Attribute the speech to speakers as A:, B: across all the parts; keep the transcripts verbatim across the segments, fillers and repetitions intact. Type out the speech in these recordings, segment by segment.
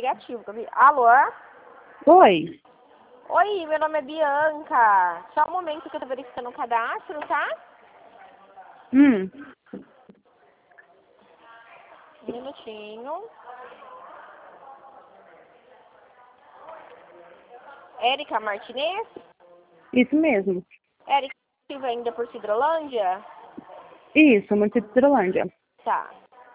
A: negativo, Gabi. Alô?
B: Oi.
A: Oi, meu nome é Bianca. Só um momento que eu tô verificando o cadastro, tá?
B: Hum.
A: Um minutinho. Érica Martinez?
B: Isso mesmo.
A: Érica Silva ainda por Cidrolândia?
B: Isso, município de Cidrolândia.
A: Tá.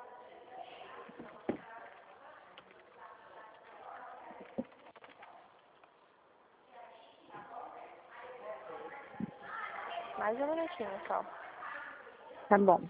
A: Mais um minutinho só.
B: Tá bom.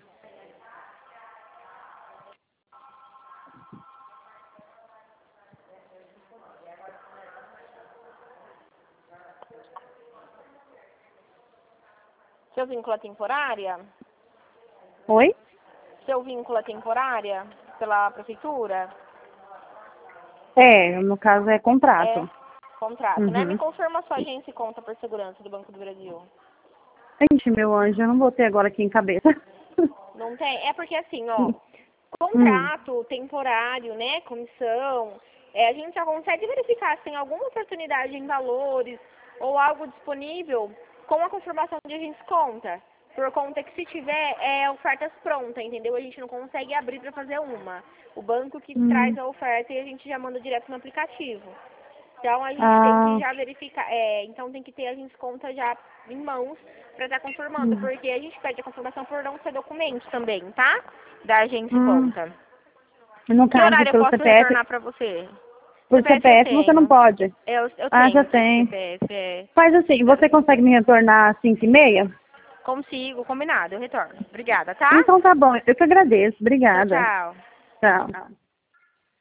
A: Seu vínculo é temporária?
B: Oi?
A: Seu vínculo é temporária pela prefeitura?
B: É, no caso é contrato.
A: É contrato, né? Me
B: Uhum.
A: confirma sua agência e conta por segurança do Banco do Brasil.
B: Gente, meu anjo, eu não vou ter agora aqui em cabeça.
A: Não tem? É porque assim, ó,
B: Hum.
A: contrato temporário, né, comissão, é, a gente já consegue verificar se tem alguma oportunidade em valores ou algo disponível com a confirmação de agentes conta. Por conta que se tiver, é ofertas prontas, entendeu? A gente não consegue abrir para fazer uma. O banco que
B: Hum.
A: traz a oferta e a gente já manda direto no aplicativo. Então a gente tem que
B: Ah.
A: já verificar, é, então tem que ter a gente conta já em mãos para estar confirmando,
B: Hum.
A: porque a gente pede a confirmação por não ser documento também, tá? Da agência
B: Hum.
A: conta.
B: No
A: Que
B: caso,
A: horário eu
B: pelo
A: posso
B: C P F,
A: retornar para você?
B: por
A: C P F eu
B: C P F você não
A: tenho.
B: pode.
A: Eu, eu
B: Ah, já
A: tenho sim,
B: tem.
A: C P F. É.
B: Faz assim, você consegue me retornar às cinco e meia?
A: Consigo, combinado, eu retorno. Obrigada, tá?
B: Então tá bom, eu que agradeço.
A: Tchau,
B: Obrigada.
A: tchau.
B: Tchau.